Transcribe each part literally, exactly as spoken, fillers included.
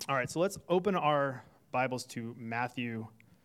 All right, so let's open our Bibles to Matthew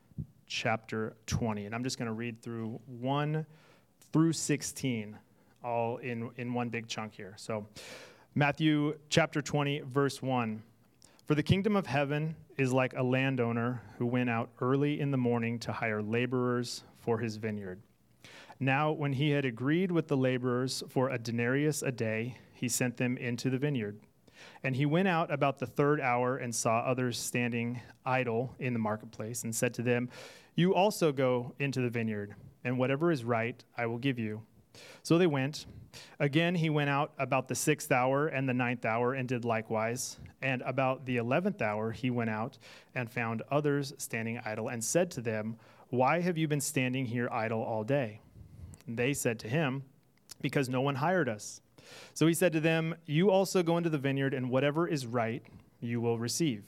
chapter twenty. And I'm just going to read through one through sixteen, all in, in one big chunk here. So Matthew chapter twenty, verse one. For the kingdom of heaven is like a landowner who went out early in the morning to hire laborers for his vineyard. Now, when he had agreed with the laborers for a denarius a day, he sent them into the vineyard. And he went out about the third hour and saw others standing idle in the marketplace and said to them, "You also go into the vineyard, and whatever is right I will give you." So they went. Again he went out about the sixth hour and the ninth hour and did likewise. And about the eleventh hour he went out and found others standing idle and said to them, "Why have you been standing here idle all day?" And they said to him, "Because no one hired us." So he said to them, "You also go into the vineyard, and whatever is right you will receive."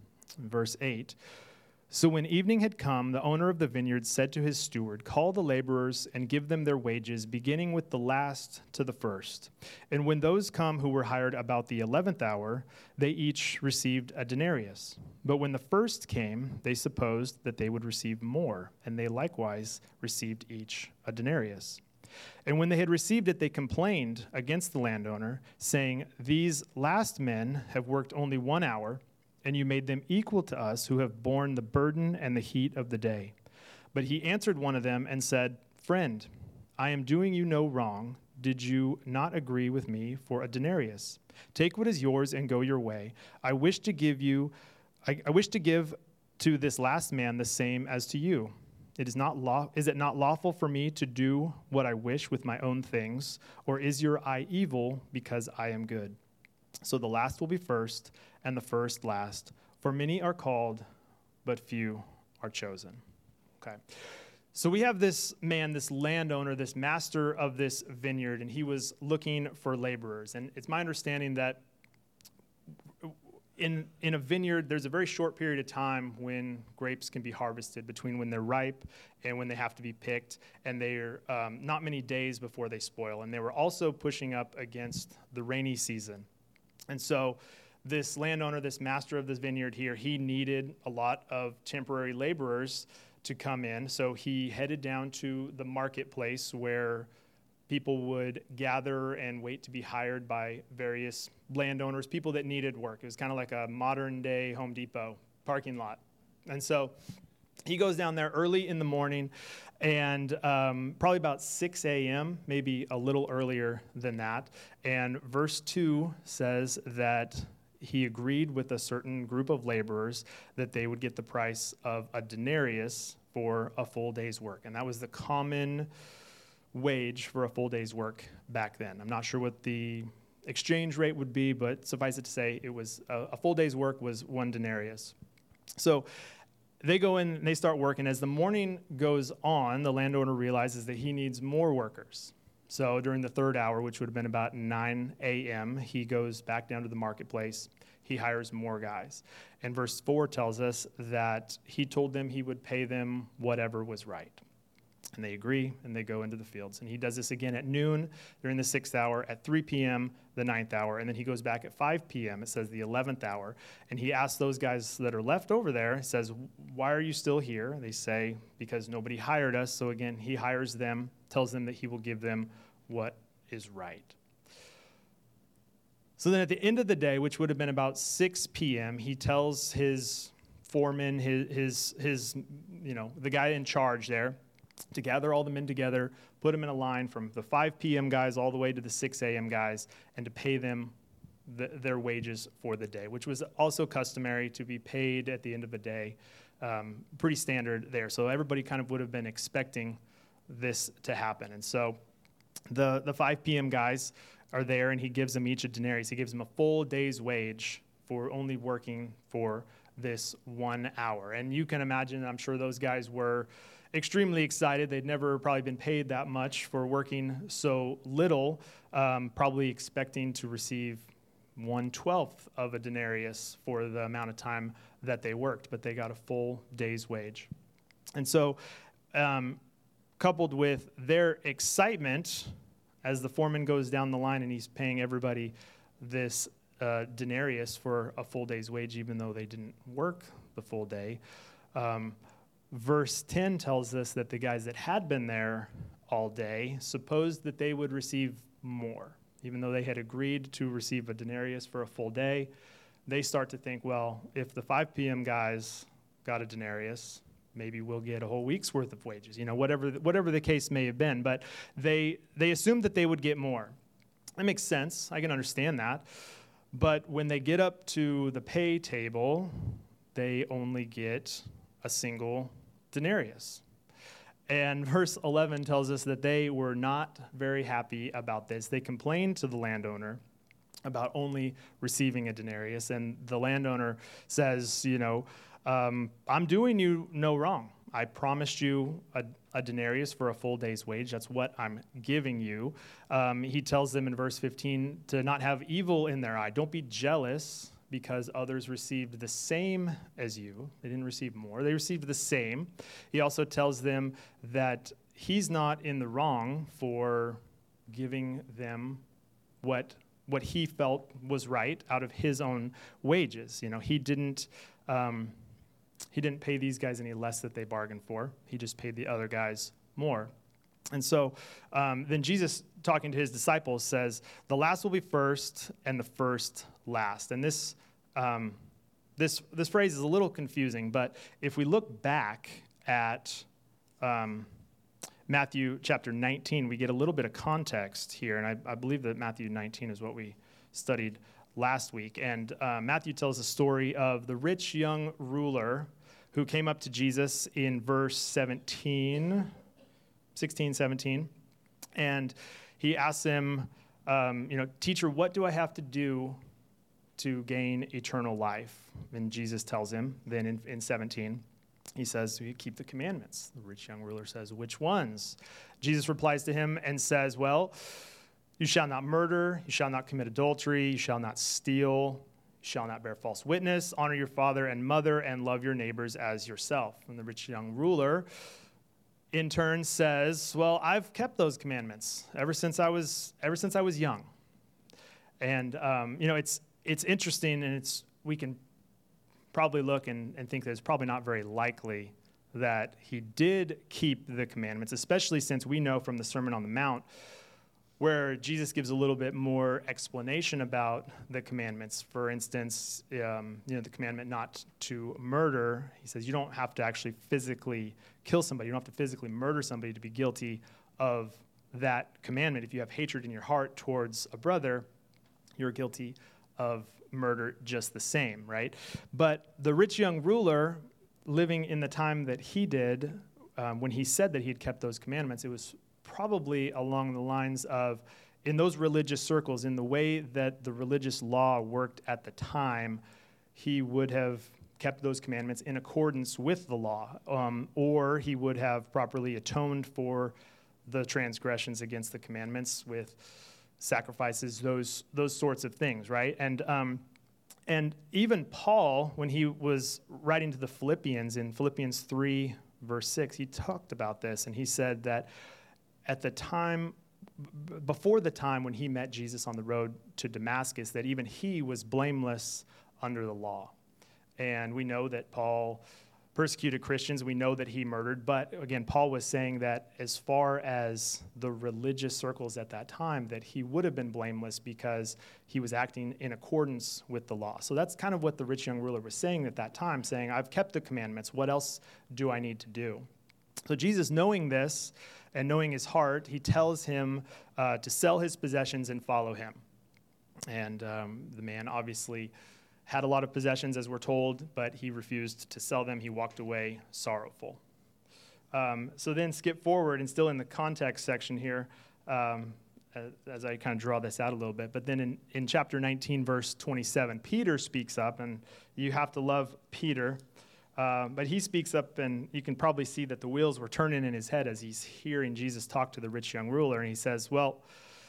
Verse eight. So when evening had come, the owner of the vineyard said to his steward, "Call the laborers and give them their wages, beginning with the last to the first. And when those come who were hired about the eleventh hour, they each received a denarius. But when the first came, they supposed that they would receive more, and they likewise received each a denarius. And when they had received it, they complained against the landowner, saying, 'These last men have worked only one hour, and you made them equal to us who have borne the burden and the heat of the day.' But he answered one of them and said, 'Friend, I am doing you no wrong. Did you not agree with me for a denarius? Take what is yours and go your way. I wish to give you, I, I wish to give to this last man the same as to you. It is not law, is it not lawful for me to do what I wish with my own things? Or is your eye evil because I am good? So the last will be first, and the first last. For many are called, but few are chosen." Okay. So we have this man, this landowner, this master of this vineyard, and he was looking for laborers. And it's my understanding that in in a vineyard, there's a very short period of time when grapes can be harvested, between when they're ripe and when they have to be picked, and they're um, not many days before they spoil. And they were also pushing up against the rainy season. And so this landowner, this master of this vineyard here, he needed a lot of temporary laborers to come in. So he headed down to the marketplace where people would gather and wait to be hired by various landowners, people that needed work. It was kind of like a modern-day Home Depot parking lot. And so he goes down there early in the morning, and um, probably about six a.m., maybe a little earlier than that. And verse two says that he agreed with a certain group of laborers that they would get the price of a denarius for a full day's work. And that was the common wage for a full day's work back then. I'm not sure what the exchange rate would be, but suffice it to say, it was a, a full day's work was one denarius. So they go in and they start working. As the morning goes on, the landowner realizes that he needs more workers. So during the third hour, which would have been about nine a.m., he goes back down to the marketplace. He hires more guys. And verse four tells us that he told them he would pay them whatever was right. And they agree, and they go into the fields. And he does this again at noon during the sixth hour, at three p.m., the ninth hour, and then he goes back at five p.m., it says the eleventh hour. And he asks those guys that are left over there, he says, "Why are you still here?" They say, "Because nobody hired us." So again, he hires them, tells them that he will give them what is right. So then at the end of the day, which would have been about six p.m., he tells his foreman, his, his, his, you know, the guy in charge there, to gather all the men together, put them in a line from the five p.m. guys all the way to the six a.m. guys, and to pay them the, their wages for the day, which was also customary to be paid at the end of the day. Um, pretty standard there. So everybody kind of would have been expecting this to happen. And so the, the five p.m. guys are there, and he gives them each a denarius. He gives them a full day's wage for only working for this one hour. And you can imagine, I'm sure those guys were extremely excited. They'd never probably been paid that much for working so little, um, probably expecting to receive one-twelfth of a denarius for the amount of time that they worked, but they got a full day's wage. And so um, coupled with their excitement as the foreman goes down the line and he's paying everybody this a denarius for a full day's wage, even though they didn't work the full day. Um, verse ten tells us that the guys that had been there all day supposed that they would receive more. Even though they had agreed to receive a denarius for a full day, they start to think, well, if the five p.m. guys got a denarius, maybe we'll get a whole week's worth of wages, you know, whatever the, whatever the case may have been. But they they assumed that they would get more. That makes sense. I can understand that. But when they get up to the pay table, they only get a single denarius. And verse eleven tells us that they were not very happy about this. They complained to the landowner about only receiving a denarius. And the landowner says, you know, um, I'm doing you no wrong. I promised you a, a denarius for a full day's wage. That's what I'm giving you. Um, he tells them in verse fifteen to not have evil in their eye. Don't be jealous because others received the same as you. They didn't receive more. They received the same. He also tells them that he's not in the wrong for giving them what what he felt was right out of his own wages. You know, he didn't um, he didn't pay these guys any less that they bargained for. He just paid the other guys more. And so um, then Jesus, talking to his disciples, says, the last will be first and the first last. And this um, this this phrase is a little confusing, but if we look back at um, Matthew chapter nineteen, we get a little bit of context here, and I, I believe that Matthew nineteen is what we studied last week. And uh, Matthew tells the story of the rich young ruler who came up to Jesus in verse seventeen, sixteen, seventeen, and he asks him, um, you know, teacher, what do I have to do to gain eternal life? And Jesus tells him, then in, in seventeen, he says, you keep the commandments. The rich young ruler says, which ones? Jesus replies to him and says, well, you shall not murder, you shall not commit adultery, you shall not steal, you shall not bear false witness, honor your father and mother, and love your neighbors as yourself. And the rich young ruler, in turn, says, well, I've kept those commandments ever since I was ever since I was young. And um, you know, it's it's interesting, and it's we can probably look and, and think that it's probably not very likely that he did keep the commandments, especially since we know from the Sermon on the Mount where Jesus gives a little bit more explanation about the commandments. For instance, um, you know, the commandment not to murder, he says you don't have to actually physically kill somebody. You don't have to physically murder somebody to be guilty of that commandment. If you have hatred in your heart towards a brother, you're guilty of murder just the same, right? But the rich young ruler, living in the time that he did, um, when he said that he had kept those commandments, it was probably along the lines of, in those religious circles, in the way that the religious law worked at the time, he would have kept those commandments in accordance with the law, um, or he would have properly atoned for the transgressions against the commandments with sacrifices, those those sorts of things, right? And um, and even Paul, when he was writing to the Philippians in Philippians three, verse six, he talked about this, and he said that at the time, b- before the time when he met Jesus on the road to Damascus, that even he was blameless under the law. And we know that Paul persecuted Christians. We know that he murdered. But again, Paul was saying that as far as the religious circles at that time, that he would have been blameless because he was acting in accordance with the law. So that's kind of what the rich young ruler was saying at that time, saying, I've kept the commandments. What else do I need to do? So Jesus, knowing this and knowing his heart, he tells him uh, to sell his possessions and follow him. And um, the man obviously had a lot of possessions, as we're told, but he refused to sell them. He walked away sorrowful. Um, so then skip forward, and still in the context section here, um, as, as I kind of draw this out a little bit, but then in, in chapter nineteen, verse twenty-seven, Peter speaks up, and you have to love Peter, uh, but he speaks up, and you can probably see that the wheels were turning in his head as he's hearing Jesus talk to the rich young ruler, and he says, well,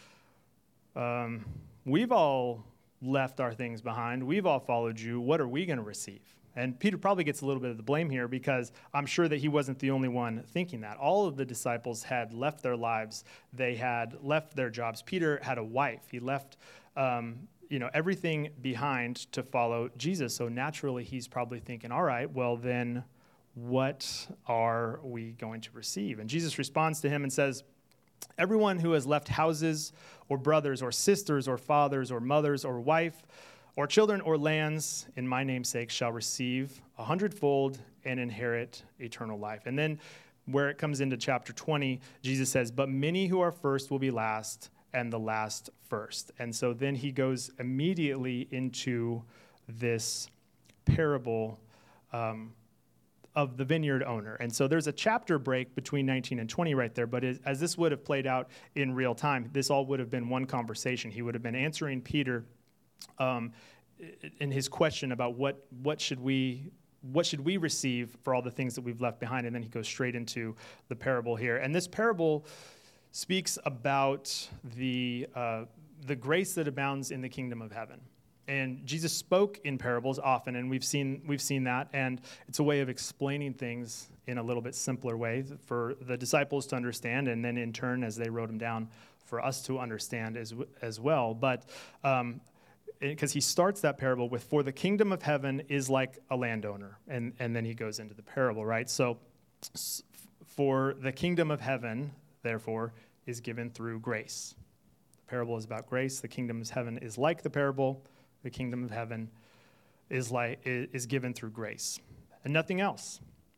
um, we've all left our things behind. We've all followed you. What are we going to receive? And Peter probably gets a little bit of the blame here because I'm sure that he wasn't the only one thinking that. All of the disciples had left their lives. They had left their jobs. Peter had a wife. He left, um, you know, everything behind to follow Jesus. So naturally, he's probably thinking, all right, well then, what are we going to receive? And Jesus responds to him and says, everyone who has left houses or brothers or sisters or fathers or mothers or wife or children or lands in my name's sake shall receive a hundredfold and inherit eternal life. And then where it comes into chapter twenty, Jesus says, but many who are first will be last, and the last first. And so then he goes immediately into this parable um, of the vineyard owner. And so there's a chapter break between nineteen and twenty right there, but as this would have played out in real time, this all would have been one conversation. He would have been answering Peter um, in his question about what what should we what should we receive for all the things that we've left behind, and then he goes straight into the parable here. And this parable speaks about the uh, the grace that abounds in the kingdom of heaven. And Jesus spoke in parables often, and we've seen we've seen that, and it's a way of explaining things in a little bit simpler way for the disciples to understand, and then in turn, as they wrote them down, for us to understand as as well. But um, because he starts that parable with, "For the kingdom of heaven is like a landowner," and and then he goes into the parable, right? So, for the kingdom of heaven, therefore, is given through grace. The parable is about grace. The kingdom of heaven is like the parable. The kingdom of heaven is like is given through grace, and nothing else.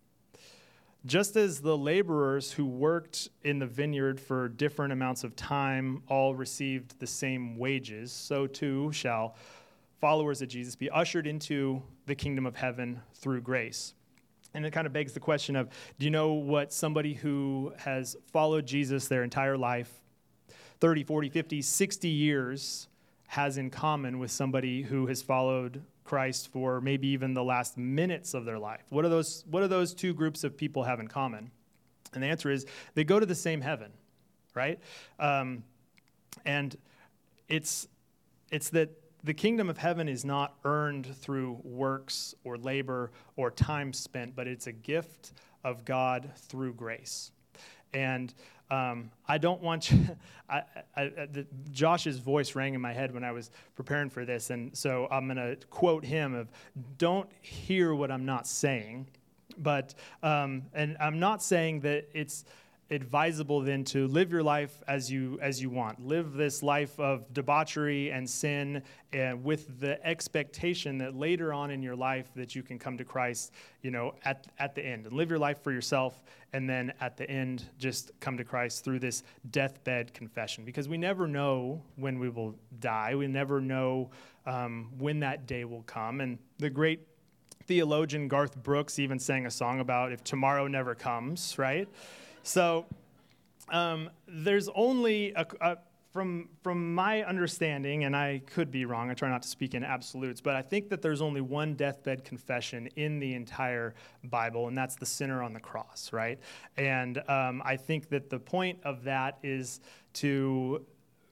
Just as the laborers who worked in the vineyard for different amounts of time all received the same wages, so too shall followers of Jesus be ushered into the kingdom of heaven through grace. And it kind of begs the question of, do you know what somebody who has followed Jesus their entire life, thirty, forty, fifty, sixty years, has in common with somebody who has followed Christ for maybe even the last minutes of their life? What are those, what do those two groups of people have in common? And the answer is they go to the same heaven, right? Um, and it's it's that the kingdom of heaven is not earned through works or labor or time spent, but it's a gift of God through grace. And um, I don't want you, I, I, I, the, Josh's voice rang in my head when I was preparing for this, and so I'm going to quote him of, don't hear what I'm not saying, but, um, and I'm not saying that it's advisable then to live your life as you as you want. Live this life of debauchery and sin, and with the expectation that later on in your life that you can come to Christ, you know, at at the end. And live your life for yourself, and then at the end just come to Christ through this deathbed confession. Because we never know when we will die. We never know um, when that day will come. And the great theologian Garth Brooks even sang a song about if tomorrow never comes, right? So um, there's only, a, a, from from my understanding, and I could be wrong, I try not to speak in absolutes, but I think that there's only one deathbed confession in the entire Bible, and that's the sinner on the cross, right? And um, I think that the point of that is to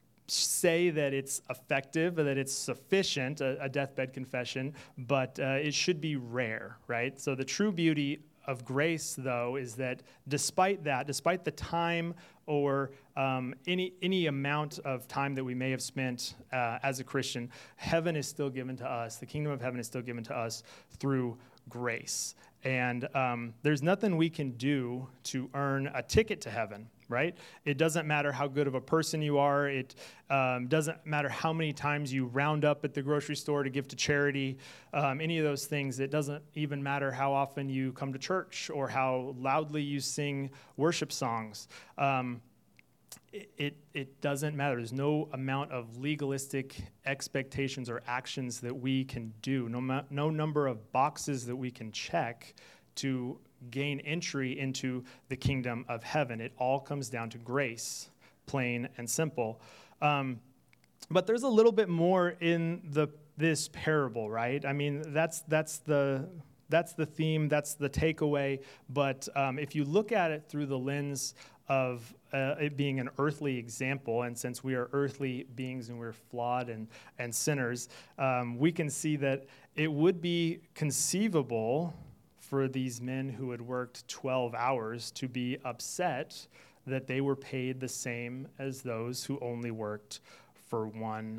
say that it's effective, that it's sufficient, a, a deathbed confession, but uh, it should be rare, right? So the true beauty of grace, though, is that despite that, despite the time or um, any any amount of time that we may have spent uh, as a Christian, heaven is still given to us. The kingdom of heaven is still given to us through grace. And um, there's nothing we can do to earn a ticket to heaven, right? It doesn't matter how good of a person you are. It um, doesn't matter how many times you round up at the grocery store to give to charity, um, any of those things. It doesn't even matter how often you come to church or how loudly you sing worship songs. Um, it, it, it doesn't matter. There's no amount of legalistic expectations or actions that we can do, no, ma- no number of boxes that we can check to gain entry into the kingdom of heaven. It all comes down to grace, plain and simple. Um, but there's a little bit more in the this parable, right? I mean, that's that's the that's the theme, that's the takeaway. But um, if you look at it through the lens of uh, it being an earthly example, and since we are earthly beings and we're flawed and and sinners, um, we can see that it would be conceivable for these men who had worked twelve hours to be upset that they were paid the same as those who only worked for one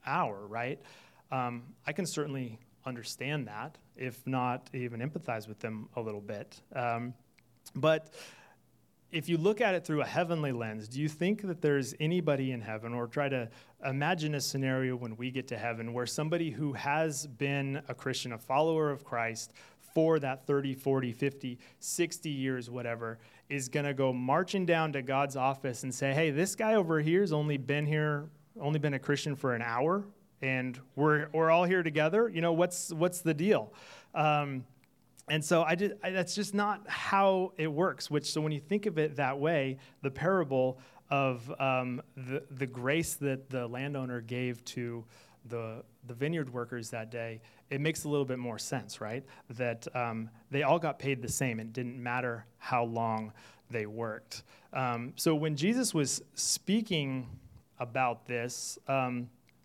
hour, right? Um, I can certainly understand that, if not even empathize with them a little bit. Um, but if you look at it through a heavenly lens, do you think that there's anybody in heaven, or try to imagine a scenario when we get to heaven where somebody who has been a Christian, a follower of Christ for that thirty, forty, fifty, sixty years, whatever, is going to go marching down to God's office and say, hey, this guy over here has only been here, only been a Christian for an hour, and we're we're all here together? You know, what's what's the deal? Um, And so I did, I, that's just not how it works, which, so when you think of it that way, the parable of um, the, the grace that the landowner gave to the, the vineyard workers that day, it makes a little bit more sense, right? That um, they all got paid the same. It didn't matter how long they worked. Um, so when Jesus was speaking about this, um,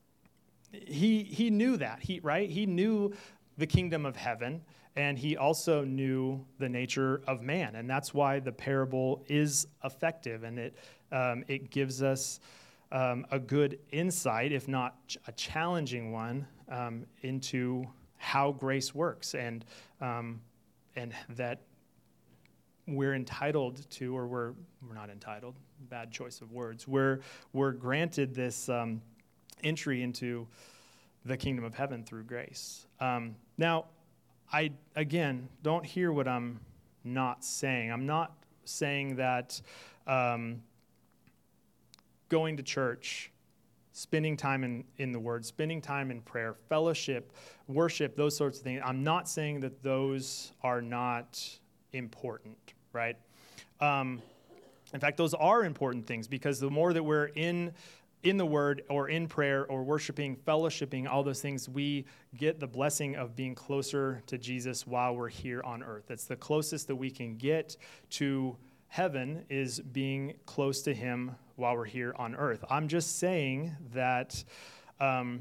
he he knew that, he right? He knew the kingdom of heaven, and he also knew the nature of man, and that's why the parable is effective, and it um, it gives us um, a good insight, if not ch- a challenging one, um, into how grace works, and um, and that we're entitled to, or we're we're not entitled. Bad choice of words. We're we're granted this um, entry into the kingdom of heaven through grace. Um, now. I, again, don't hear what I'm not saying. I'm not saying that um, going to church, spending time in, in the Word, spending time in prayer, fellowship, worship, those sorts of things, I'm not saying that those are not important, right? Um, in fact, those are important things, because the more that we're in in the Word or in prayer or worshiping, fellowshipping, all those things, we get the blessing of being closer to Jesus while we're here on earth. That's the closest that we can get to heaven, is being close to him while we're here on earth. I'm just saying that um,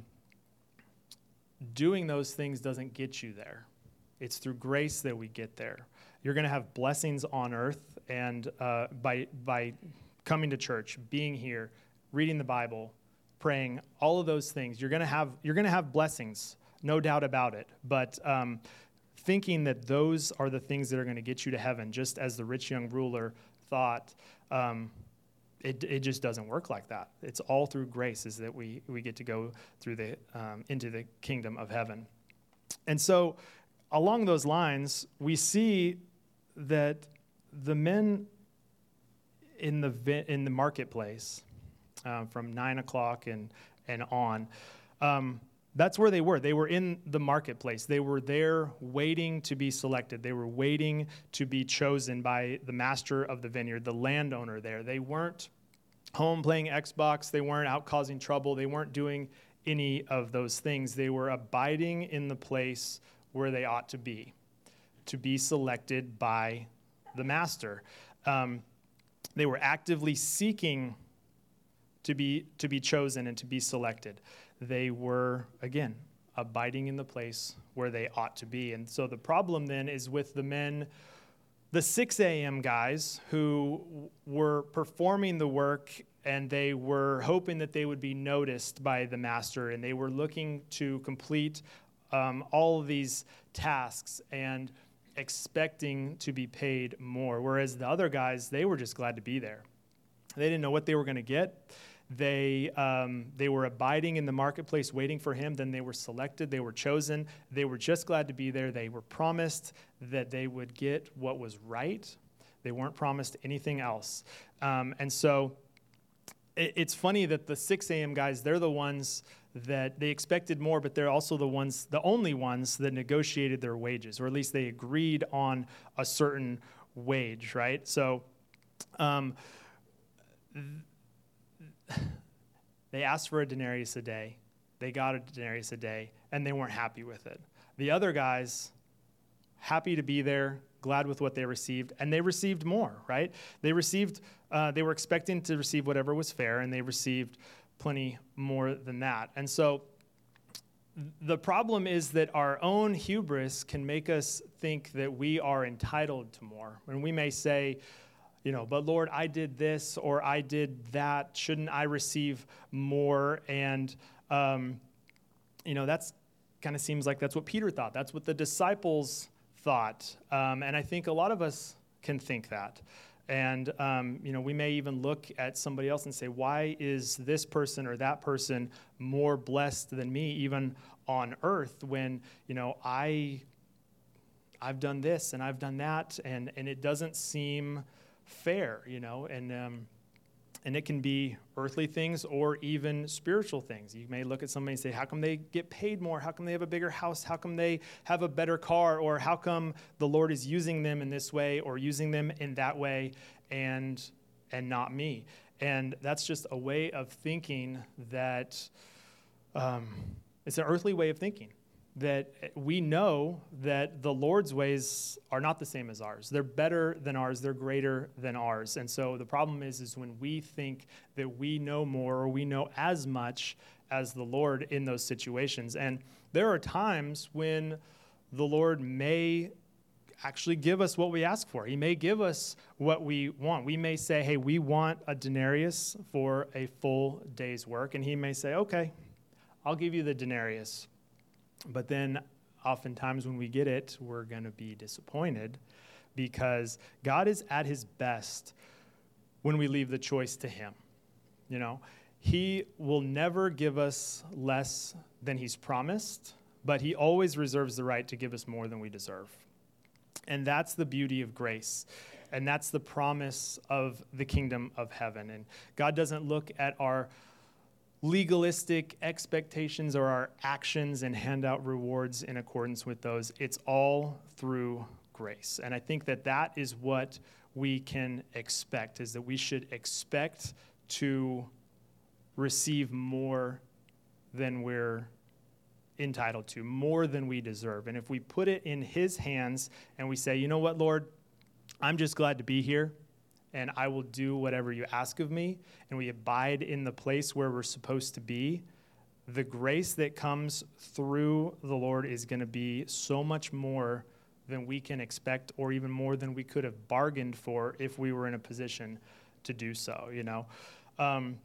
doing those things doesn't get you there. It's through grace that we get there. You're going to have blessings on earth, and uh, by by coming to church, being here, reading the Bible, praying, all of those things, you're gonna have you're gonna have blessings, no doubt about it. But um, thinking that those are the things that are going to get you to heaven, just as the rich young ruler thought, um, it it just doesn't work like that. It's all through grace is that we we get to go through the um, into the kingdom of heaven. And so, along those lines, we see that the men in the vi- in the marketplace. Um, from nine o'clock and, and on. Um, that's where they were. They were in the marketplace. They were there waiting to be selected. They were waiting to be chosen by the master of the vineyard, the landowner there. They weren't home playing Xbox. They weren't out causing trouble. They weren't doing any of those things. They were abiding in the place where they ought to be, to be selected by the master. Um, they were actively seeking to be to be chosen and to be selected. They were, again, abiding in the place where they ought to be. And so the problem then is with the men, the six a.m. guys who were performing the work, and they were hoping that they would be noticed by the master, and they were looking to complete um, all of these tasks and expecting to be paid more. Whereas the other guys, they were just glad to be there. They didn't know what they were going to get. They um, they were abiding in the marketplace, waiting for him. Then they were selected. They were chosen. They were just glad to be there. They were promised that they would get what was right. They weren't promised anything else. Um, and so it, it's funny that the six a.m. guys, they're the ones that they expected more, but they're also the ones, the only ones that negotiated their wages, or at least they agreed on a certain wage, right? So um, th- they asked for a denarius a day. They got a denarius a day, and they weren't happy with it. The other guys, happy to be there, glad with what they received, and they received more, right? They received, uh, they were expecting to receive whatever was fair, and they received plenty more than that. And so the problem is that our own hubris can make us think that we are entitled to more. And we may say, you know, but Lord, I did this or I did that. Shouldn't I receive more? And Um, you know, that's kind of seems like that's what Peter thought. That's what the disciples thought. Um, and I think a lot of us can think that. And, um, you know, we may even look at somebody else and say, why is this person or that person more blessed than me, even on earth, when, you know, I, I've done this and I've done that, and, and it doesn't seem fair, you know, and, um, and it can be earthly things or even spiritual things. You may look at somebody and say, how come they get paid more? How come they have a bigger house? How come they have a better car? Or how come the Lord is using them in this way or using them in that way and and not me? And that's just a way of thinking that um, it's an earthly way of thinking. That we know that the Lord's ways are not the same as ours. They're better than ours. They're greater than ours. And so the problem is, is when we think that we know more or we know as much as the Lord in those situations. And there are times when the Lord may actually give us what we ask for. He may give us what we want. We may say, hey, we want a denarius for a full day's work. And he may say, okay, I'll give you the denarius. But then oftentimes when we get it, we're going to be disappointed because God is at his best when we leave the choice to him. You know, he will never give us less than he's promised, but he always reserves the right to give us more than we deserve. And that's the beauty of grace. And that's the promise of the kingdom of heaven. And God doesn't look at our legalistic expectations or our actions and hand out rewards in accordance with those. It's all through grace. And I think that that is what we can expect, is that we should expect to receive more than we're entitled to, more than we deserve. And if we put it in his hands and we say, you know what, Lord, I'm just glad to be here, and I will do whatever you ask of me, and we abide in the place where we're supposed to be, the grace that comes through the Lord is going to be so much more than we can expect, or even more than we could have bargained for if we were in a position to do so, you know. Um,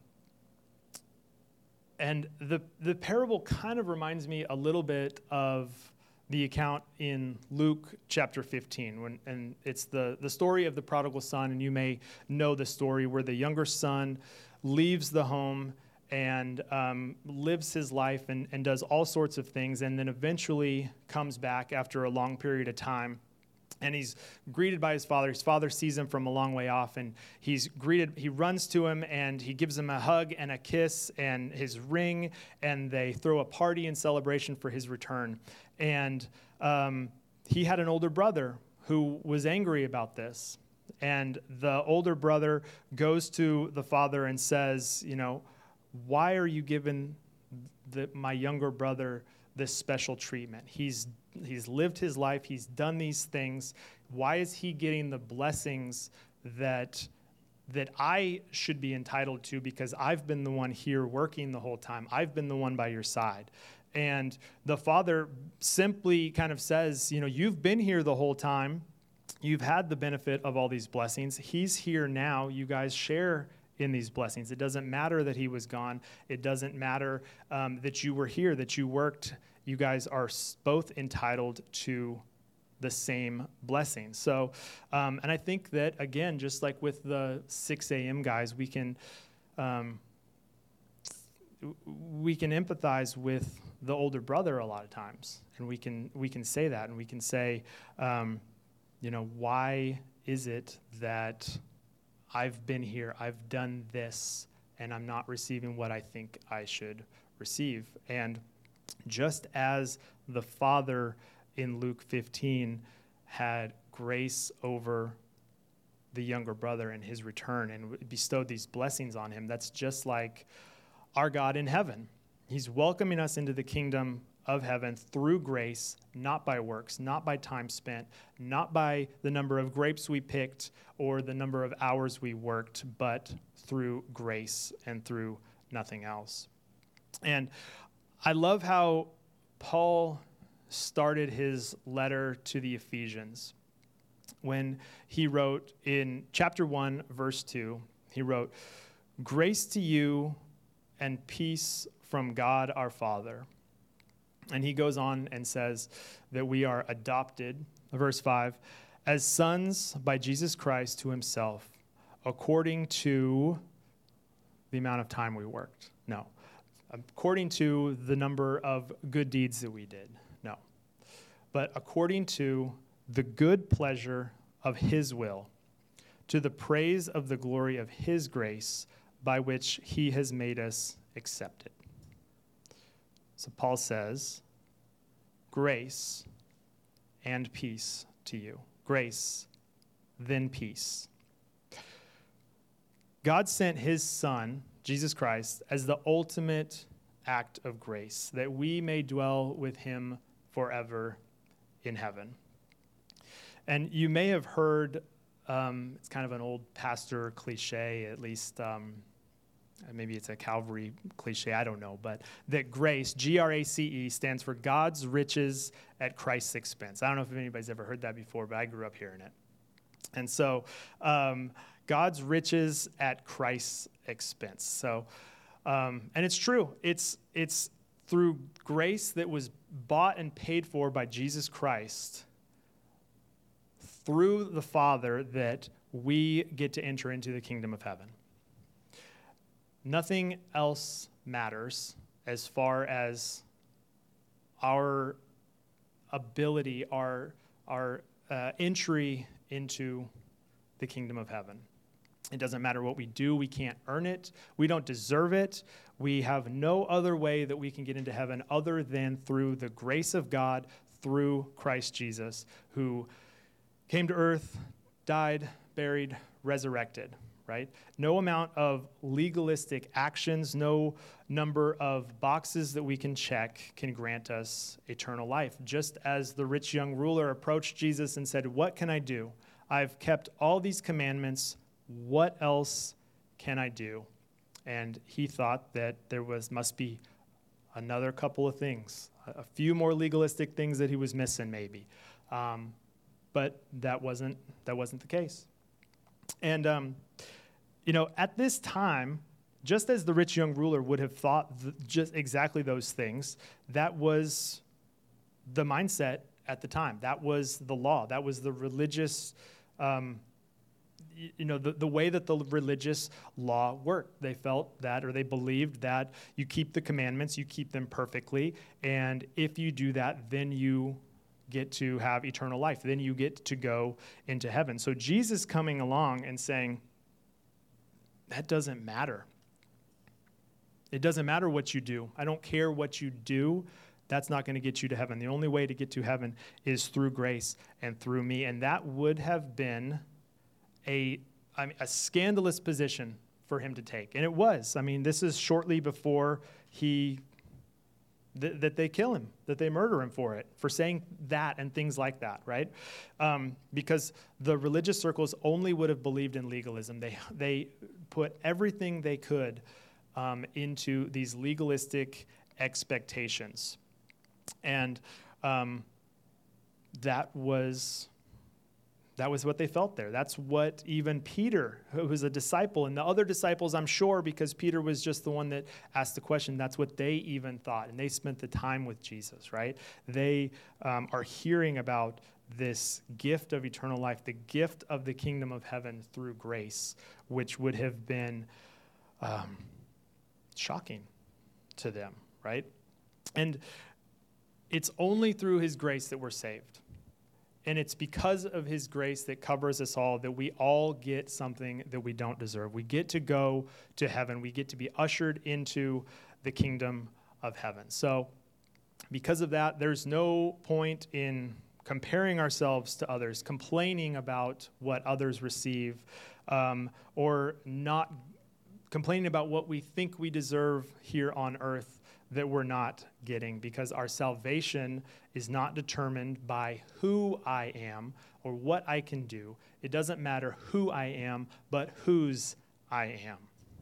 and the the parable kind of reminds me a little bit of the account in Luke chapter fifteen, when, and it's the, the story of the prodigal son, and you may know the story where the younger son leaves the home and um, lives his life and, and does all sorts of things, and then eventually comes back after a long period of time. And he's greeted by his father. His father sees him from a long way off, and he's greeted. He runs to him, and he gives him a hug and a kiss and his ring, and they throw a party in celebration for his return. And um, he had an older brother who was angry about this. And the older brother goes to the father and says, you know, why are you giving the, my younger brother this special treatment? He's He's lived his life. He's done these things. Why is he getting the blessings that that I should be entitled to, because I've been the one here working the whole time? I've been the one by your side. And the father simply kind of says, you know, you've been here the whole time. You've had the benefit of all these blessings. He's here now. You guys share in these blessings. It doesn't matter that he was gone. It doesn't matter um, that you were here, that you worked. You guys are both entitled to the same blessing. So, um, and I think that, again, just like with the six a.m. guys, we can um, we can empathize with the older brother a lot of times, and we can we can say that, and we can say, um, you know, why is it that I've been here, I've done this, and I'm not receiving what I think I should receive? And just as the father in Luke fifteen had grace over the younger brother in his return and bestowed these blessings on him, that's just like our God in heaven. He's welcoming us into the kingdom of heaven through grace, not by works, not by time spent, not by the number of grapes we picked or the number of hours we worked, but through grace and through nothing else. And I love how Paul started his letter to the Ephesians when he wrote in chapter one, verse two, he wrote, "Grace to you and peace from God our Father. And he goes on and says that we are adopted, verse five, as sons by Jesus Christ to himself, according to the amount of time we worked. No. According to the number of good deeds that we did. No. But according to the good pleasure of his will, to the praise of the glory of his grace, by which he has made us accepted. So Paul says, grace and peace to you. Grace, then peace. God sent his Son, Jesus Christ, as the ultimate act of grace, that we may dwell with him forever in heaven. And you may have heard, um, it's kind of an old pastor cliche, at least um, maybe it's a Calvary cliche, I don't know, but that grace, G R A C E, stands for God's riches at Christ's expense. I don't know if anybody's ever heard that before, but I grew up hearing it. And so um, God's riches at Christ's expense. So, um, and it's true. It's it's through grace that was bought and paid for by Jesus Christ through the Father that we get to enter into the kingdom of heaven. Nothing else matters as far as our ability, our, our uh, entry into the kingdom of heaven. It doesn't matter what we do. We can't earn it. We don't deserve it. We have no other way that we can get into heaven other than through the grace of God, through Christ Jesus, who came to earth, died, buried, resurrected, right? No amount of legalistic actions, no number of boxes that we can check can grant us eternal life. Just as the rich young ruler approached Jesus and said, "What can I do? I've kept all these commandments. What else can I do?" And he thought that there was must be another couple of things, a few more legalistic things that he was missing maybe. Um, but that wasn't that wasn't the case. And, um, you know, at this time, just as the rich young ruler would have thought th- just exactly those things, that was the mindset at the time. That was the law. That was the religious um you know, the, the way that the religious law worked. They felt that, or they believed that you keep the commandments, you keep them perfectly, and if you do that, then you get to have eternal life. Then you get to go into heaven. So Jesus coming along and saying, that doesn't matter. It doesn't matter what you do. I don't care what you do. That's not going to get you to heaven. The only way to get to heaven is through grace and through me. And that would have been a, I mean, a scandalous position for him to take. And it was. I mean, this is shortly before he, th- that they kill him, that they murder him for it, for saying that and things like that, right? Um, because the religious circles only would have believed in legalism. They, they put everything they could um, into these legalistic expectations. And um, that was... That was what they felt there. That's what even Peter, who was a disciple, and the other disciples, I'm sure, because Peter was just the one that asked the question, that's what they even thought. And they spent the time with Jesus, right? They um, are hearing about this gift of eternal life, the gift of the kingdom of heaven through grace, which would have been um, shocking to them, right? And it's only through his grace that we're saved. And it's because of his grace that covers us all that we all get something that we don't deserve. We get to go to heaven. We get to be ushered into the kingdom of heaven. So because of that, there's no point in comparing ourselves to others, complaining about what others receive, um, or not complaining about what we think we deserve here on earth that we're not getting, because our salvation is not determined by who I am or what I can do. It doesn't matter who I am, but whose I am.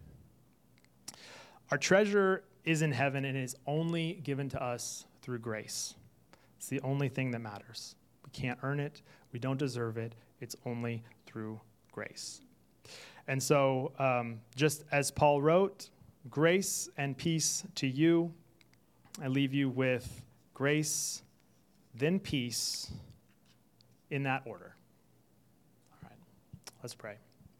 Our treasure is in heaven and is only given to us through grace. It's the only thing that matters. We can't earn it. We don't deserve it. It's only through grace. And so, um, just as Paul wrote, grace and peace to you. I leave you with grace, then peace, in that order. All right, let's pray.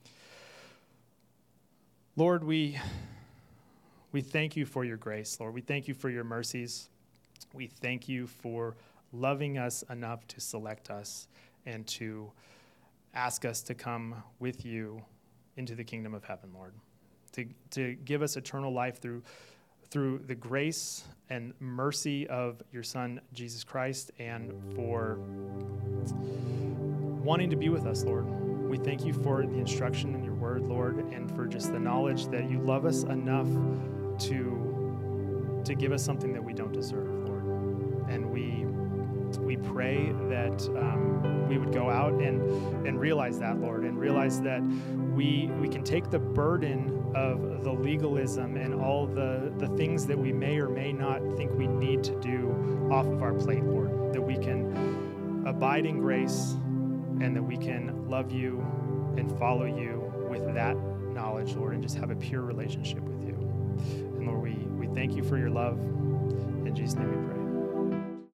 Lord, we, we thank you for your grace, Lord. We thank you for your mercies. We thank you for loving us enough to select us and to ask us to come with you into the kingdom of heaven, Lord. To, to give us eternal life through, through the grace and mercy of your Son, Jesus Christ, and for wanting to be with us, Lord. We thank you for the instruction in your word, Lord, and for just the knowledge that you love us enough to, to give us something that we don't deserve, Lord. And we we pray that um, we would go out and, and realize that, Lord, and realize that we we can take the burden of the legalism and all the, the things that we may or may not think we need to do off of our plate, Lord, that we can abide in grace and that we can love you and follow you with that knowledge, Lord, and just have a pure relationship with you. And Lord, we, we thank you for your love. In Jesus' name we pray.